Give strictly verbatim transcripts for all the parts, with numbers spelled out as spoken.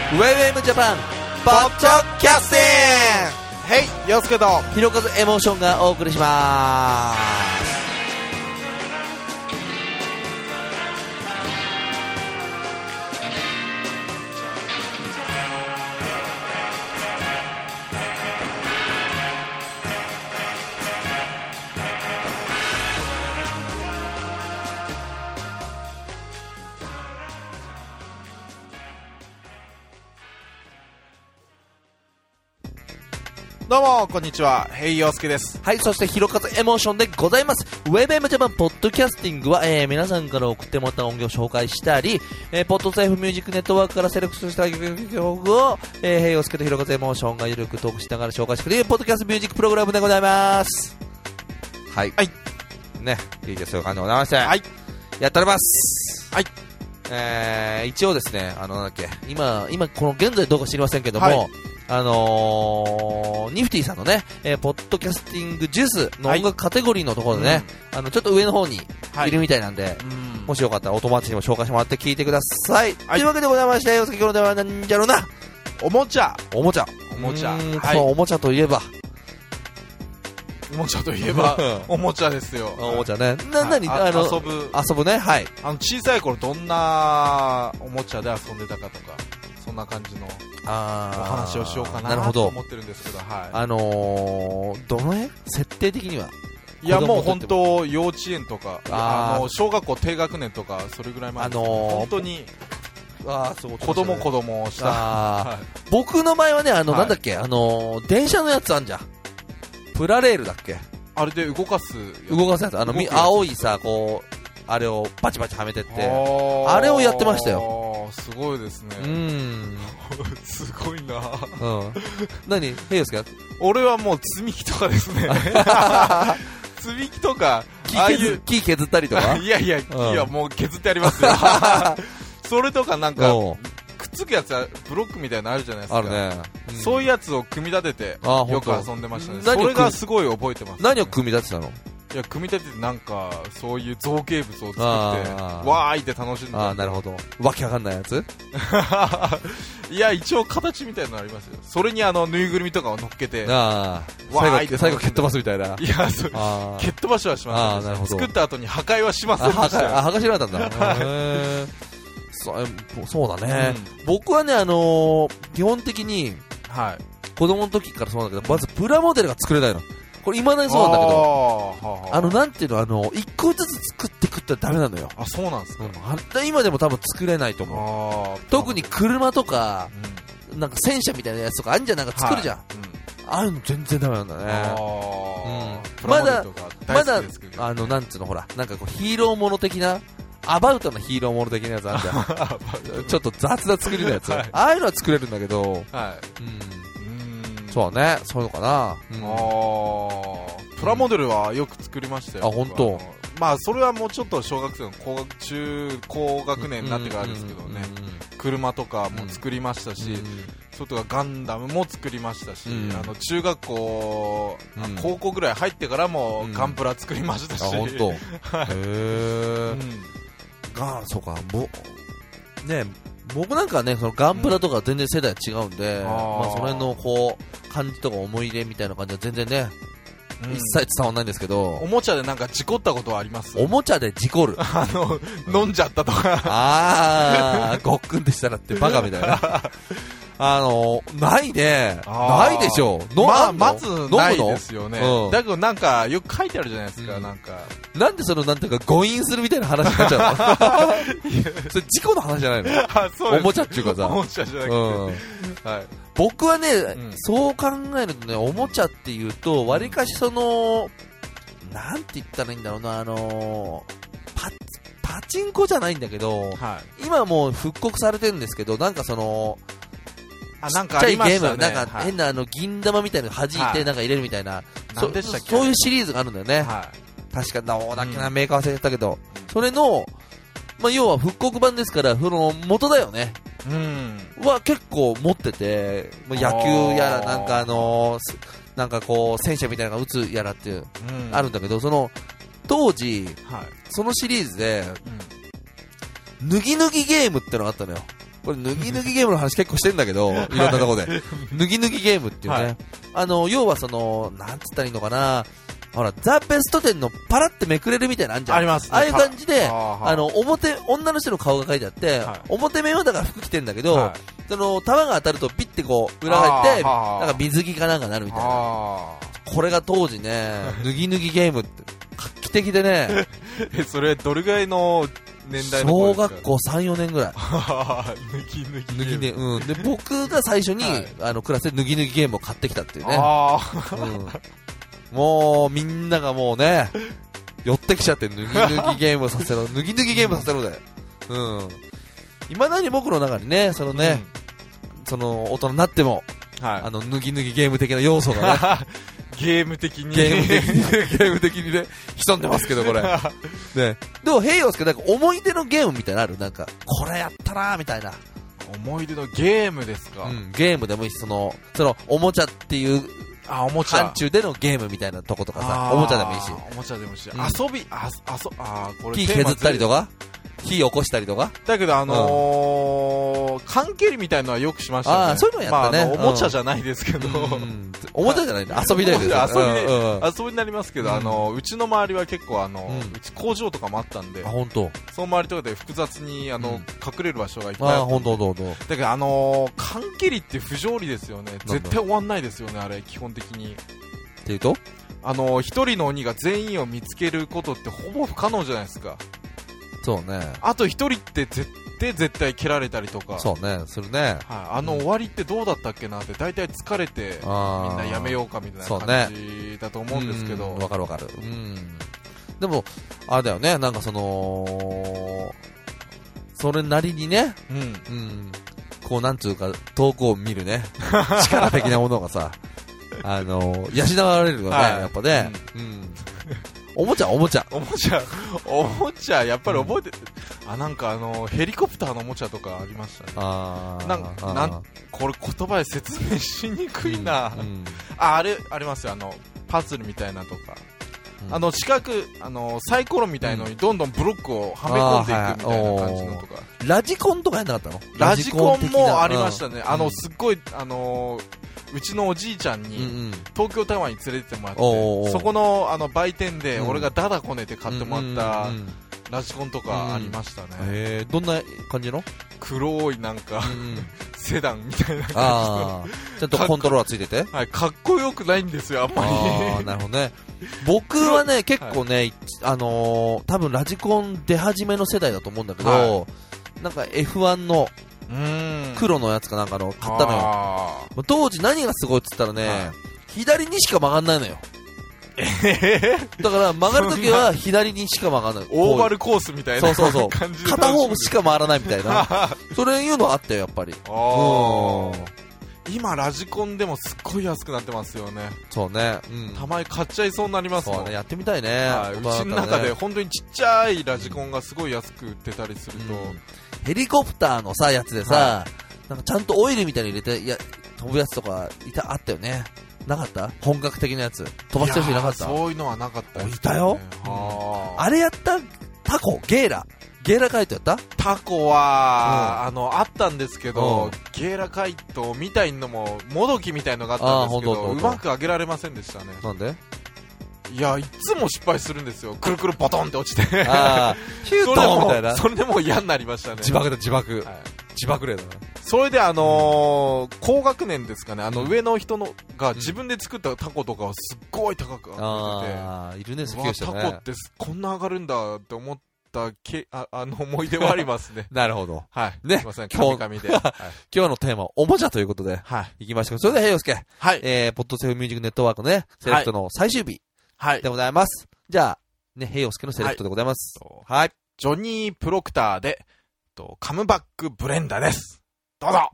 ウェイウェイムジャパンポッドキャスティング、 ヘイ陽介とひろかずエモーションがお送りしまーす。 どうもこんにちは、ヘイ陽介です。 はい、そしてひろかずエモーションでございます。ウェブエムジャパンポッドキャスティングは、えー、皆さんから送ってもらった音源を紹介したり、えー、ポッドセーフミュージックネットワークからセレクトした曲を、えー、ヘイ陽介とひろかずエモーションがゆるくトークしながら紹介してくれるポッドキャストミュージックプログラムでございます。はい。はい。ね、いいですよ、感じでございまして。はい。やっております。はい。えー、一応ですね、あの、なんだっけ、今、今、この現在どうか知りませんけども、はい、あのー、ニフティさんのね、えー、ポッドキャスティングジュースの音楽カテゴリーのところでね、はい、あの、ちょっと上の方にいるみたいなんで、はい、もしよかったらお友達にも紹介してもらって聞いてください。はい、というわけでございまして、先ほどではなんじゃろうな。 おもちゃ。 おもちゃ。 おもちゃ。 はい、そう、おもちゃといえば。 おもちゃといえば、おもちゃですよ。 おもちゃね。な、なに、あの、 遊ぶ。 遊ぶね、はい。 あの、小さい頃どんなおもちゃで遊んでたかとか、そんな感じの。あお話をしようかなと思ってるんですけど、はい、あのー、どの辺設定的には。 いやもう本当幼稚園とかあの小学校低学年とかそれぐらい前です、あのー、本当にあそう、子供子供した、 はい、僕の前はねあの、はい、なんだっけあのー、電車のやつあんじゃん、プラレールだっけ、あれで動かす動かすやつ、あの青いさこうあれをバチバチはめてって、あれをやってましたよ。 すごいですね。うん。すごいな。 うん。何？ヘイヨスケ？ 俺はもう積み木とかですね。積み木とか、 木あ削、木削ったりとか？ いやいや、木はもう削ってありますよ。それとかなんか、くっつくやつはブロックみたいなのあるじゃないですか。 あるね。 うん、そういうやつを組み立てて、よく遊んでましたね。それがすごい覚えてます、ね。 何を組み立てたの？ いや組み立ててなんかそういう造形物を作ってわーいって楽しんで。 ああなるほど、わけわかんないやつ。 いや一応形みたいなのありますよ。それにあのぬいぐるみとかを乗っけてあわーいって最後蹴っ飛ばすみたいな。いやそ蹴っ飛ばしはしませんでした。作った後に破壊はしませんでした。 あ破壊しなかったんだ。へそ, そうだね、うん、僕はねあのー、基本的に、はい、子供の時からそうなんだけど、まずプラモデルが作れないの。これ未だにそうなんだけど、あ, あのなんていうのあの一個ずつ作ってくったらダメなのよ。 あそうなんですか、 うん、今でも多分作れないと思う。特に車とか、うん、なんか戦車みたいなやつとかあんじゃん、なんか作るじゃん、はいうん、ああいうの全然ダメなんだね。あ、うん、まだまだあのなんつうのほらなんかこうヒーローもの的なアバウトなヒーローもの的なやつあるじゃん。ちょっと雑な作りのやつ、はい、ああいうのは作れるんだけど、はいうん、そうね、そういうのかな、うん、 あプラモデルはよく作りましたよ。 あ、本当。 まあそれはもうちょっと小学生の高学中高学年になってからですけどね、車とかも作りましたし、それとかガンダムも作りましたし、うん、あの中学校、うん、高校ぐらい入ってからもガンプラ作りましたし、 うん、あ本当。へえ、うんがそうかぼね僕なんかねそのガンプラとか全然世代違うんで、うん、まあその辺のこう感じとか思い入れみたいな感じは全然ね、うん、一切伝わらないんですけど。 おもちゃでなんか事故ったことはあります？ おもちゃで事故るあの、うん、飲んじゃったとかああごっくんでしたらってバカみたいなあのないね、ないでしょう。 まあまずないですよね、うん、だけどなんかよく書いてあるじゃないですか、うん、なんかなんでそのなんていうか誤飲するみたいな話になっちゃうのそれ事故の話じゃないのあそうおもちゃっていうかさ、 おもちゃじゃなくて、うんはい、 僕はね、うん、そう考えるとねおもちゃっていうとわりかしそのなんて言ったらいいんだろうな、あのパパチンコじゃないんだけど、はい、今もう復刻されてるんですけど、なんかそのあなんかありましたね、 ちっちゃいゲーム、なんか変なあの銀玉みたいなの弾いてなんか入れるみたいな、はい、そ, でしたっけそういうシリーズがあるんだよね、はい、確かどうだっけな、うん、メーカー忘れてたけど、それの、まあ、要は復刻版ですからその元だよね、うん、は結構持ってて、野球やらなんかあのー、なんかこう戦車みたいなのが撃つやらっていう、うん、あるんだけど、その当時、はい、そのシリーズで、うん、脱ぎ脱ぎゲームってのがあったのよ。 これ脱ぎ脱ぎゲームの話結構してんだけど、いろんなとこで脱ぎ脱ぎゲームっていうね、はい、あの要はそのなんつったらいいのかな、ほらザ・ベストテンのパラってめくれるみたいなのあんじゃん。 ありますね。 ああいう感じで、あの表女の人の顔が書いてあって、はい、表面はだから服着てんだけど、はい、その球が当たるとピッてこう裏返ってなんか水着かなんかなるみたいな。これが当時ね、脱ぎ脱ぎゲームって画期的でね。 え、それどれぐらいの年代の子ですか？ 小学校さん、よねんぐらい。 脱ぎ脱ぎ脱ぎね、うん。で僕が最初に、はい、あのクラスで脱ぎ脱ぎゲームを買ってきたっていうね。 あうん、もうみんながもうね寄ってきちゃって、脱ぎ脱ぎゲームさせろ脱ぎ脱ぎゲームさせろで、うん。未だに僕の中にね、そのね、うん、その大人になっても、はい、あの脱ぎ脱ぎゲーム的な要素がねゲーム的にゲーム的にゲーム的にね潜んでますけど、これね。でもヘイヨウスケ、なんか思い出のゲームみたいなのある？なんかこれやったなーみたいな思い出のゲームですか？ うん、ゲームでもいいし、そのそのおもちゃっていうあ、おもちゃ範疇でのゲームみたいなとことかさ、おもちゃでもいいし、 おもちゃでもいいし、 うん、 遊び、あ、あそ、あ、これ木削ったりとか火起こしたりとか。 だけどあのー、缶蹴りみたいのはよくしましたね。 あ、そういうのやったね。 まあ、おもちゃじゃないですけど、 うんうん、おもちゃじゃないね、遊びだよね。 遊びで、うんうん、遊びになりますけど、うん、あのうちの周りは結構あの、うん、うち工場とかもあったんで、 あ、本当。 その周りとかで複雑にあの、うん、隠れる場所がいっぱいあった。 あ、本当本当。 だけどあのー、缶蹴りって不条理ですよね。絶対終わんないですよね、あれ基本的に。 っていうと、 あの一人の鬼が全員を見つけることってほぼ不可能じゃないですか。 そうね。 あと一人って絶対絶対蹴られたりとか。 そうね、するね。 はい、あの終わりってどうだったっけなって、大体疲れてみんなやめようかみたいな感じだと思うんですけど。 わ、ね、かるわかる。うん。でもあれだよね、なんかそのそれなりにね、うん、うん、こうなんつうか遠くを見るね力的なものがさ。あのー、養われるよね、はい、やっぱね、うんうん、おもちゃおもちゃおもちゃおもちゃやっぱり覚えてる、うん、あ、なんかあのー、ヘリコプターのおもちゃとかありましたね。あなんあなんこれ言葉で説明しにくいな、うんうん、ああれありますよ、あのパズルみたいなとか、うん、あの四角あのサイコロみたいのにどんどんブロックをはめ込んでいくみたいな感じのとか、 ラジコンとかやんなかったの？ ラジコンもありましたね、うん、あのすっごいあのーうちのおじいちゃんに東京タワーに連れてってもらって、うんうん、そこ の, あの売店で俺がダダこねて買ってもらったラジコンとかありましたね、うんうん、 へー、どんな感じの？ 黒いなんか、うん、セダンみたいな感じの、 あちゃんとコントローラーついてて、 はい、かっこよくないんですよあんまり。 あなるほどね。僕はね結構ね、はい、あのー、多分ラジコン出始めの世代だと思うんだけど、はい、なんか エフワン の黒のやつかなんかの買ったのよ。当時何がすごいっつったらね、はい、左にしか曲がんないのよ。えー、だから曲がるときは左にしか曲がんない。 オーバルコースみたいな。 そうそうそう。片方しか回らないみたいな。それいうのあったよやっぱり。あ今ラジコンでもすっごい安くなってますよね。 そうね、 うん、たまに買っちゃいそうになりますもん。 そうね、やってみたいね、 はい、うちの中で本当にちっちゃいラジコンがすごい安く売ってたりすると、うん、 ヘリコプターのさやつでさ、はい、なんかちゃんとオイルみたいに入れていや飛ぶやつとかいたあったよね。なかった？本格的なやつ飛ばしてる人いなかった？ そういうのはなかったです、ね、 いたよ、うん、あれやったタコゲーラゲーラカイトやった？ タコは、うん、あのあったんですけど、うん、ゲーラカイトみたいのももどきみたいのがあったんですけど、うまく上げられませんでしたね。 なんで？ いやいつも失敗するんですよ。くるくるボトンって落ちてあヒュートンみたいな。 それでもう嫌になりましたね。 自爆だ自爆、はい、自爆例だな。 それであのー、高学年ですかね、あの上の人のが自分で作ったタコとかをすっごい高く上げてて、 あーいるね、好きでしたね。 タコってこんな上がるんだって思ってけ あ, あの思い出はありますね。 なるほど。 はい。 ね。 すいません。神々で。はい、 今日のテーマはおもちゃということで、はい。いきましょう。それでは、へいようすけ。 はい。 えー、ポッドセーフミュージックネットワークのね、セレクトの最終日。はい。でございます。じゃあ、ね、へいようすけのセレクトでございます。はい。はい、 ジョニー・プロクターで、とカムバック・ブレンダです。どうぞ。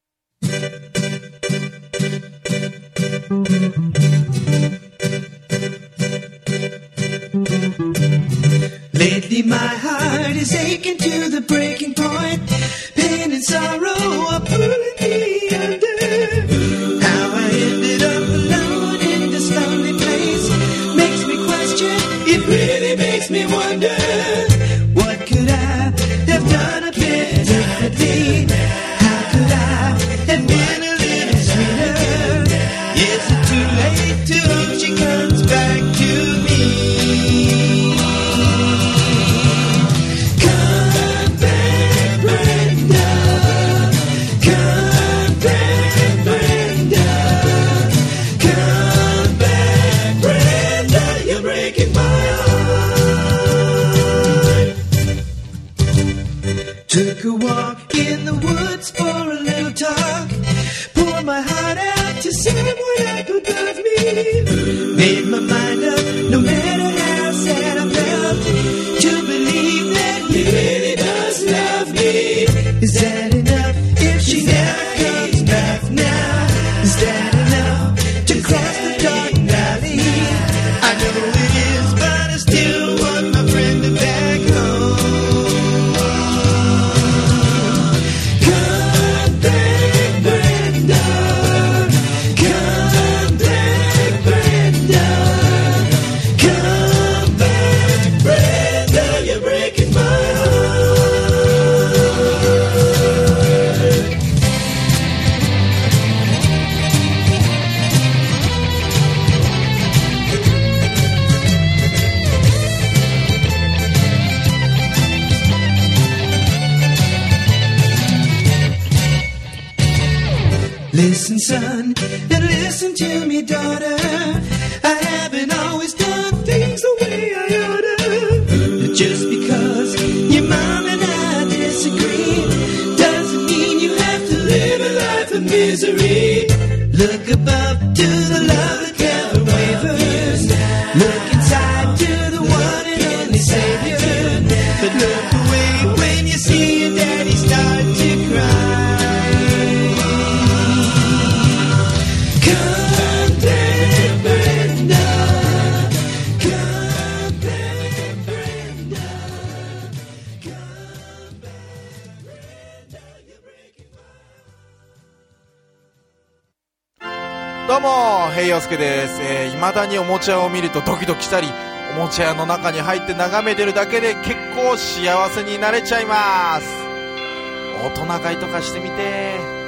Lately my heart is aching to the breaking point. Pain and sorrow are pulling me under. How I ended up alone in this lonely place makes me question, it really makes me wonder. What could I have done differently? Listen, son, and listen to me, daughter. I haven't always done things the way I oughta. Just because your mom and I disagree doesn't mean you have to live a life of misery. Look above to the love that never wavers. Look inside to the one and only Savior. But look away when you see your daddy start to cry. Come back, Brenda. Come back, Brenda. Come back, Brenda. You're breaking my heart. どうも、ヘイヨウスケです。えー、未だにおもちゃを見るとドキドキしたり、おもちゃ屋の中に入って眺めてるだけで結構幸せになれちゃいます。大人買いとかしてみて。